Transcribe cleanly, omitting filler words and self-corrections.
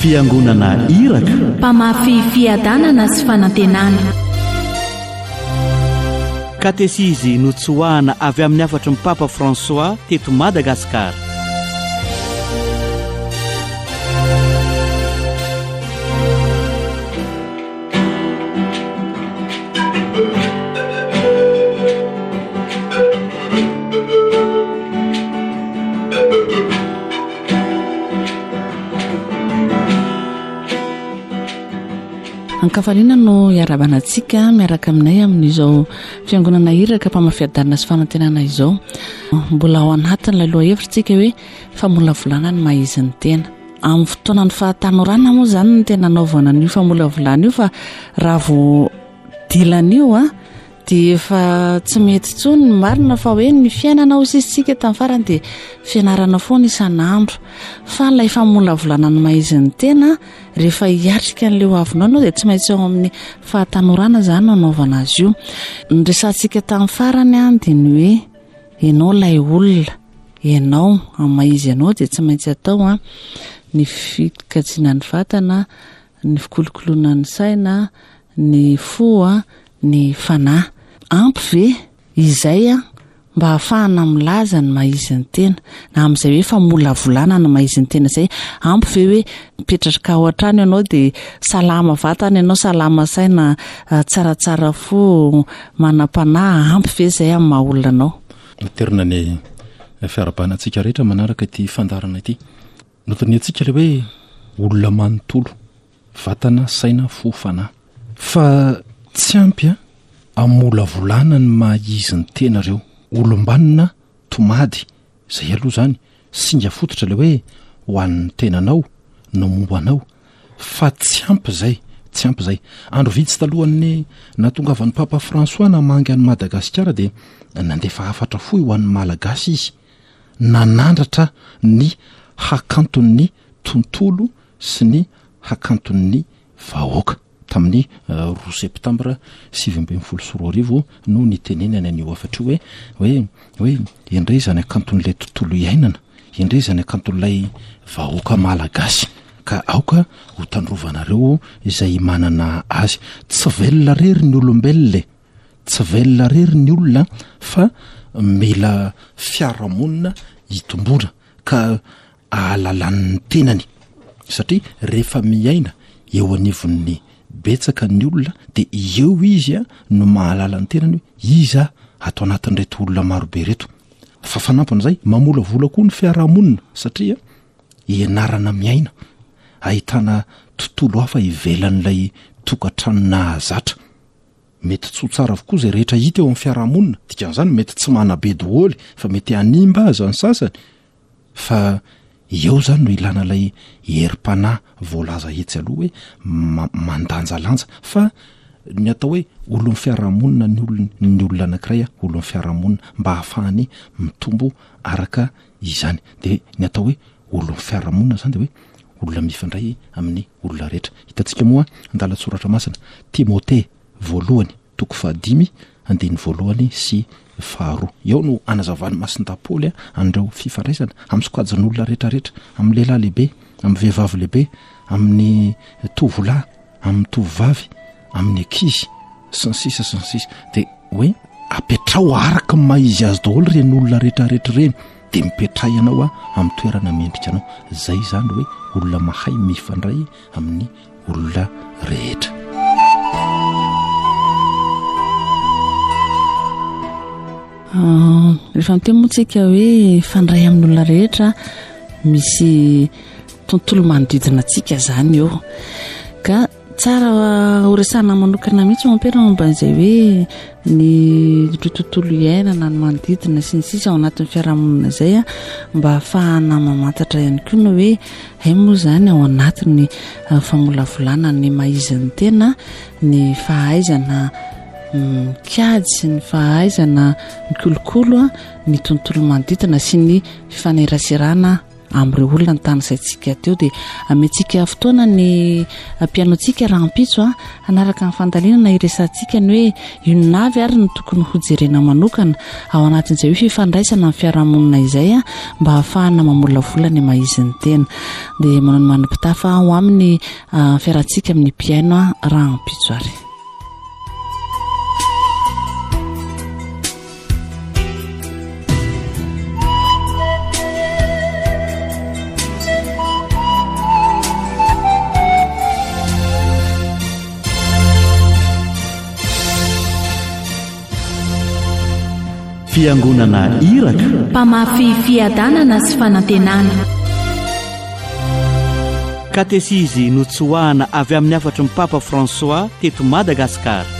fiangonana iraka, mpamafy fiadanana sy fanantenana. katesizy notsoahana avy amin'ny afatry ny Papa François teto Madagasikara. Ankafaliana no iarabanantsika miaraka aminay amin'izao fiangonana iraka mpamafiadanana sy fanantenana izao. Mbola ao anatin'ilay loha hevitsika hoe famolavolana ny maizin'ny tena. Amin'ny fotoanan'ny fahatanorana moa zany ny tena naovana an'io famolavolana io, fa raha vo dilan'io dia efa tsy mety tsony ny marina fa hoe ny fiainana ho sisitsika tamin'ny farany dia fianarana foana isan'andro. Fa ilay famolavolana ny maizin'ny tena rehefa hiatrika an'ilay hoavinao ianao dia tsy maintsy ao amin'ny fahatanorana zany nanaovana azy io. Ny resantsika tamin'ny farany dia ny hoe ianao ilay olona, ianao amin'ny maizy ianao dia tsy maintsy atao ny fikajiana ny vatana, ny fikolokoloana ny saina, ny fo, ny fanahy. Ampy ve izay mba hafahana milaza ny maizin'ny tena na amin'izay hoe famolavolana ny maizin'ny tena izay? Ampy ve hoe mipetraka ao an-trano ianao dia salama vatana ianao, salama saina, tsaratsara fo, manam-panahy? Ampy ve izay amin'ny maha olona anao? Terina ny fiarabanantsika rehetra manaraka ity fandarana ity. Notany antsika le hoe olona manontolo, vatana, saina, fo, fanahy. Fa tsy ampy amolavolana ny maizin'ny tena reo. Olombanina tomady izay aloha zany singa fototra le hoe ho an'ny tenanao no mombanao, fa tsy ampy zay, tsy ampy zay. Andro vitsy talohan'ny natongavan'ny Papa François namangy an'i Madagasikara dia nandefa hafatra fohy ho an'ny malagasy izy, nanandratra ny hakanton'ny tontolo sy ny hakanton'ny vahoaka tamin'ny 2 septambra 2024 no nitenenany an'io afatra hoe indray zany hakanton'ilay tontolo iainana, indray zany hakanton'ilay vahoaka malagasy, ka aoka ho tandrovanareo izay manana azy. Tsy velona rery ny olombelona, tsy velona rery ny olona, fa mila fiarahamonina hitombona ka ahalalan'ny tenany, satria rehefa miaina eo anivon'ny betsaka ny olona dia eo izy no mahalala ny tenany iza atao anatin'reto olona marobe reto. Fa fanampin'izay mamolavola koa ny fiarahamonina, satria ianarana miaina, ahitana tontolo hafa ivelan'ilay tokantrano nahazatra. Mety tso tsara avokoa izay rehetra hita eo amin'ny fiarahamonina, dikan'izany mety tsy manabe daholo fa mety hanimba aza ny sasany, fa eo zany no ilana ilay herim-panahy voalaza etsy aloha hoe mandanjalanja. Fa ny atao hoe olo ny fiarahamonina ny olona anankiray olo ny fiarahamonina mba hahafahany mitombo araka izany. Dia ny atao hoe olo ny fiarahamonina zany dia hoe olona mifandray amin'ny olona rehetra. Hitantsika moa andalatsoratra masina Timothée 1:5 sy 2. Eo no anazavany masindapoly andreo fifandraisana amin'ny sokajin'olona rehetrarehetra, amin'ny lehilahy lehibe, amin'ny vehivavy lehibe, amin'ny tovolahy, amin'ny tovovavy, amin'ny ankizy sy ny sisa sy ny sisa. Dia hoe apetrao araka ny maizy azy daholo reny olona rehetrarehetra reny, dia mipetray ianao amin'ny toerana mendrika anao. Zay zany hoe olona mahay mifandray amin'ny olona rehetra. Rehefa mitemotsika hoe fandray amin'ny olona rehetra, misy tontolo manodidina antsika zany eo, ka tsara horesana manokana mihitsy mampera momban'izay hoe ny tontolo iainana ny manodidina sy ny sisa ao anatin'ny fiarahamonina izay mba hafahana mamantatra ihany koa no hoe hay moa zany ao anatin'ny famolavolana ny maizin'ny tena, ny fahaizana mikady sy ny fahaizana ny kolokolo ny tontolo manodidina sy ny fifaneraserana amin'ireo olona ny tany sayntsika teo dia amentsika fotoana ny mpianoantsika raha ampitso anaraka ny fandalinana iresantsika ny hoe inonavy ary ny tokony hojerena manokana ao anatin'izay hoe fifandraisana amin'ny fiarahamonina izay mba hahafahana mamolavolany mahiziny tena dia manao ny manim-pitafa ho amin'ny fiarantsika amin'ny mpiaino raha ampitso ary. Fiangonana Iraka, mpamafy fiadanana sy fanantenana. Katesisy notsoahana avy amin'ny afatry ny Papa François teto Madagasikara.